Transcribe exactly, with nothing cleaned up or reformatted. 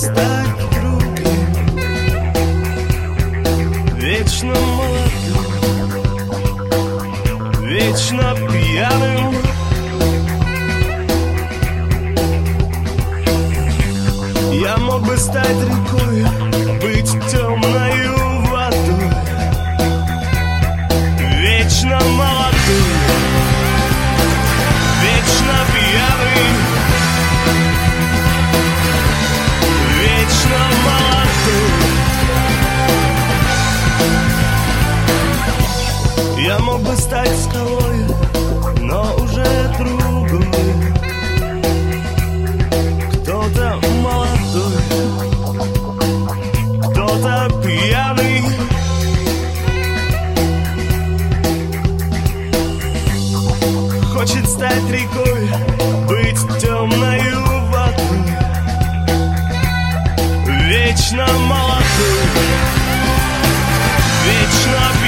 стать другим, вечно молодым, вечно пьяным. Я мог бы стать рекой, быть темною водой, вечно молодым, вечно пьяный, вечно молодым. Я мог бы стать скалой, но уже другой, кто-то молодой, кто-то пьяный. Хочет стать рекой, быть темною водой, вечно молодой, вечно